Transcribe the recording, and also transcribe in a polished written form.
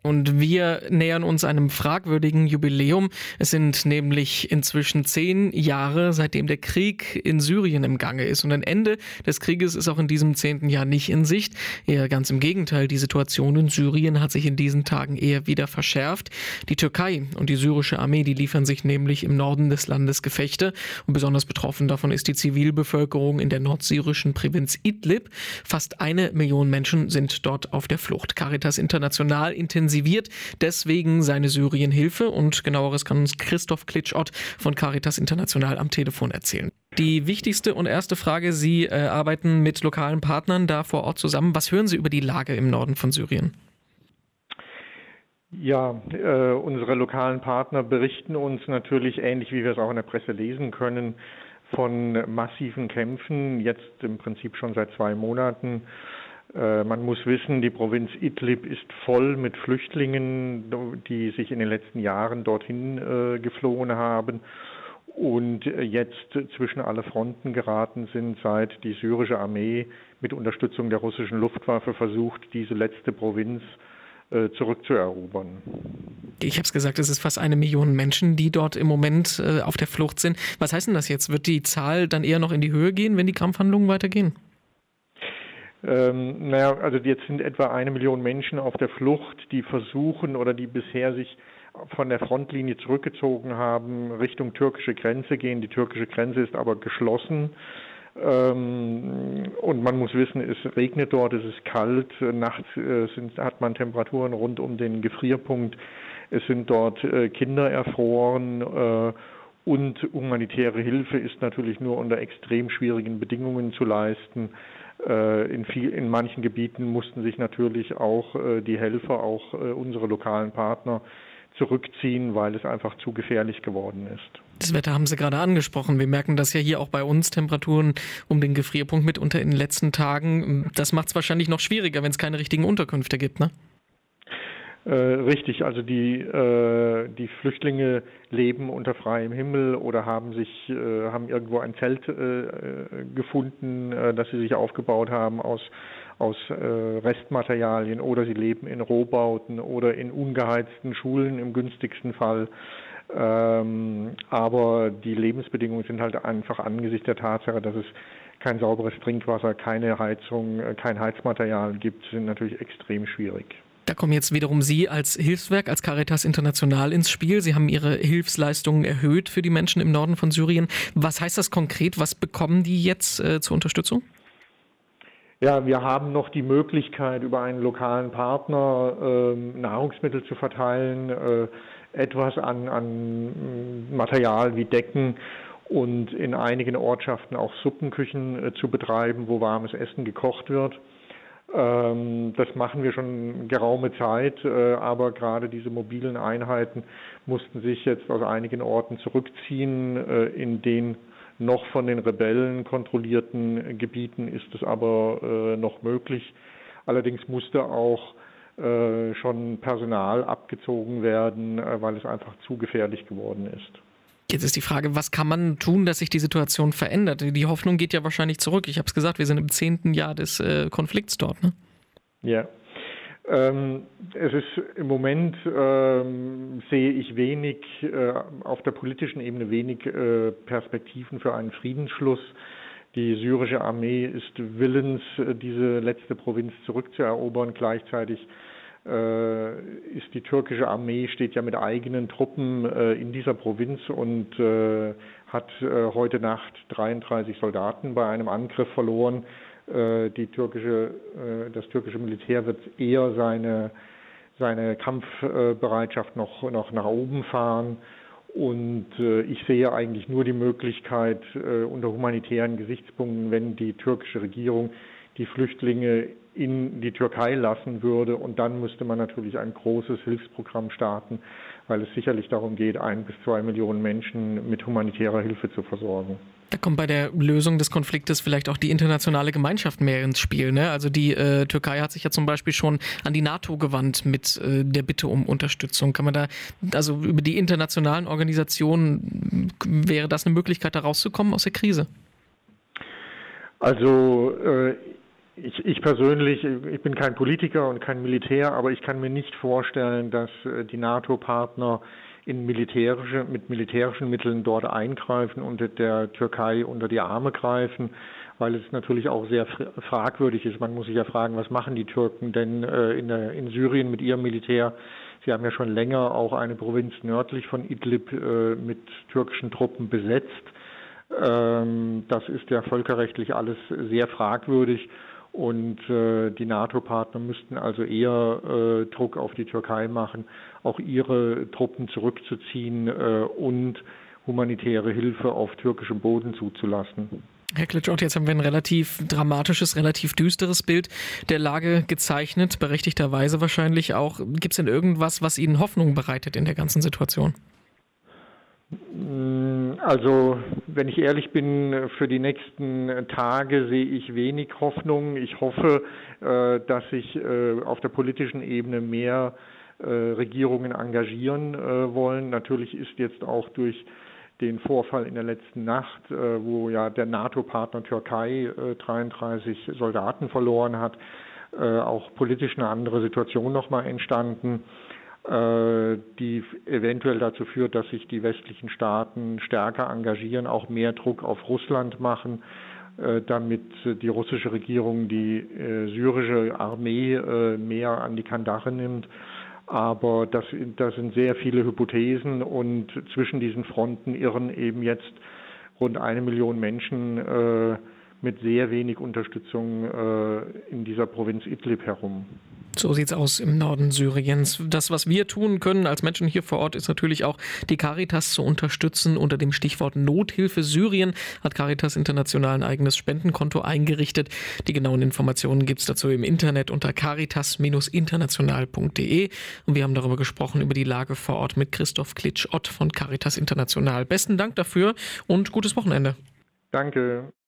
Und wir nähern uns einem fragwürdigen Jubiläum. Es sind nämlich inzwischen 10 Jahre, seitdem der Krieg in Syrien im Gange ist. Und ein Ende des Krieges ist auch in diesem 10. Jahr nicht in Sicht. Eher ganz im Gegenteil, die Situation in Syrien hat sich in diesen Tagen eher wieder verschärft. Die Türkei und die syrische Armee, die liefern sich nämlich im Norden des Landes Gefechte. Und besonders betroffen davon ist die Zivilbevölkerung in der nordsyrischen Provinz Idlib. Fast 1 Million Menschen sind dort auf der Flucht. Caritas International intensiviert deswegen seine Syrienhilfe und genaueres kann uns Christoph Klitschott von Caritas International am Telefon erzählen. Die wichtigste und erste Frage, Sie arbeiten mit lokalen Partnern da vor Ort zusammen. Was hören Sie über die Lage im Norden von Syrien? Ja, unsere lokalen Partner berichten uns natürlich, ähnlich wie wir es auch in der Presse lesen können, von massiven Kämpfen, jetzt im Prinzip schon seit 2 Monaten. Man muss wissen, die Provinz Idlib ist voll mit Flüchtlingen, die sich in den letzten Jahren dorthin geflohen haben und jetzt zwischen alle Fronten geraten sind, seit die syrische Armee mit Unterstützung der russischen Luftwaffe versucht, diese letzte Provinz zurückzuerobern. Ich habe es gesagt, es ist fast 1 Million Menschen, die dort im Moment auf der Flucht sind. Was heißt denn das jetzt? Wird die Zahl dann eher noch in die Höhe gehen, wenn die Kampfhandlungen weitergehen? Also jetzt sind etwa 1 Million Menschen auf der Flucht, die versuchen oder die bisher sich von der Frontlinie zurückgezogen haben, Richtung türkische Grenze gehen. Die türkische Grenze ist aber geschlossen. Und man muss wissen, es regnet dort, es ist kalt, nachts hat man Temperaturen rund um den Gefrierpunkt, es sind dort Kinder erfroren und humanitäre Hilfe ist natürlich nur unter extrem schwierigen Bedingungen zu leisten. In manchen Gebieten mussten sich natürlich auch die Helfer, auch unsere lokalen Partner zurückziehen, weil es einfach zu gefährlich geworden ist. Das Wetter haben Sie gerade angesprochen. Wir merken das ja hier auch bei uns, Temperaturen um den Gefrierpunkt mitunter in den letzten Tagen. Das macht es wahrscheinlich noch schwieriger, wenn es keine richtigen Unterkünfte gibt, ne? Richtig, also die Flüchtlinge leben unter freiem Himmel oder haben irgendwo ein Zelt gefunden, das sie sich aufgebaut haben aus Restmaterialien, oder sie leben in Rohbauten oder in ungeheizten Schulen im günstigsten Fall. Aber die Lebensbedingungen sind halt einfach angesichts der Tatsache, dass es kein sauberes Trinkwasser, keine Heizung, kein Heizmaterial gibt, sind natürlich extrem schwierig. Da kommen jetzt wiederum Sie als Hilfswerk, als Caritas International ins Spiel. Sie haben Ihre Hilfsleistungen erhöht für die Menschen im Norden von Syrien. Was heißt das konkret? Was bekommen die jetzt zur Unterstützung? Ja, wir haben noch die Möglichkeit, über einen lokalen Partner Nahrungsmittel zu verteilen, etwas an Material wie Decken und in einigen Ortschaften auch Suppenküchen zu betreiben, wo warmes Essen gekocht wird. Das machen wir schon geraume Zeit, aber gerade diese mobilen Einheiten mussten sich jetzt aus einigen Orten zurückziehen. In den noch von den Rebellen kontrollierten Gebieten ist es aber noch möglich. Allerdings musste auch schon Personal abgezogen werden, weil es einfach zu gefährlich geworden ist. Jetzt ist die Frage, was kann man tun, dass sich die Situation verändert? Die Hoffnung geht ja wahrscheinlich zurück. Ich habe es gesagt, wir sind im 10. Jahr des Konflikts dort, ne? Ja. Es ist im Moment, sehe ich wenig, auf der politischen Ebene wenig Perspektiven für einen Friedensschluss. Die syrische Armee ist willens, diese letzte Provinz zurückzuerobern. Gleichzeitig ist die türkische Armee, steht ja mit eigenen Truppen in dieser Provinz und hat heute Nacht 33 Soldaten bei einem Angriff verloren. Das türkische Militär wird eher seine Kampfbereitschaft noch nach oben fahren. Und ich sehe eigentlich nur die Möglichkeit unter humanitären Gesichtspunkten, wenn die türkische Regierung die Flüchtlinge in die Türkei lassen würde. Und dann müsste man natürlich ein großes Hilfsprogramm starten, weil es sicherlich darum geht, 1 bis 2 Millionen Menschen mit humanitärer Hilfe zu versorgen. Da kommt bei der Lösung des Konfliktes vielleicht auch die internationale Gemeinschaft mehr ins Spiel, ne? Also die Türkei hat sich ja zum Beispiel schon an die NATO gewandt mit der Bitte um Unterstützung. Kann man da, also über die internationalen Organisationen, wäre das eine Möglichkeit, da rauszukommen aus der Krise? Also Ich persönlich, ich bin kein Politiker und kein Militär, aber ich kann mir nicht vorstellen, dass die NATO-Partner mit militärischen Mitteln dort eingreifen und der Türkei unter die Arme greifen, weil es natürlich auch sehr fragwürdig ist. Man muss sich ja fragen, was machen die Türken denn in Syrien mit ihrem Militär? Sie haben ja schon länger auch eine Provinz nördlich von Idlib mit türkischen Truppen besetzt. Das ist ja völkerrechtlich alles sehr fragwürdig. Und die NATO-Partner müssten also eher Druck auf die Türkei machen, auch ihre Truppen zurückzuziehen und humanitäre Hilfe auf türkischem Boden zuzulassen. Herr Klitschko, jetzt haben wir ein relativ dramatisches, relativ düsteres Bild der Lage gezeichnet, berechtigterweise wahrscheinlich auch. Gibt es denn irgendwas, was Ihnen Hoffnung bereitet in der ganzen Situation? Also, wenn ich ehrlich bin, für die nächsten Tage sehe ich wenig Hoffnung. Ich hoffe, dass sich auf der politischen Ebene mehr Regierungen engagieren wollen. Natürlich ist jetzt auch durch den Vorfall in der letzten Nacht, wo ja der NATO-Partner Türkei 33 Soldaten verloren hat, auch politisch eine andere Situation nochmal entstanden, die eventuell dazu führt, dass sich die westlichen Staaten stärker engagieren, auch mehr Druck auf Russland machen, damit die russische Regierung die syrische Armee mehr an die Kandare nimmt. Aber das sind sehr viele Hypothesen und zwischen diesen Fronten irren eben jetzt rund 1 Million Menschen mit sehr wenig Unterstützung in dieser Provinz Idlib herum. So sieht's aus im Norden Syriens. Das, was wir tun können als Menschen hier vor Ort, ist natürlich auch die Caritas zu unterstützen. Unter dem Stichwort Nothilfe Syrien hat Caritas International ein eigenes Spendenkonto eingerichtet. Die genauen Informationen gibt's dazu im Internet unter caritas-international.de. Und wir haben darüber gesprochen, über die Lage vor Ort mit Christoph Klitsch-Ott von Caritas International. Besten Dank dafür und gutes Wochenende. Danke.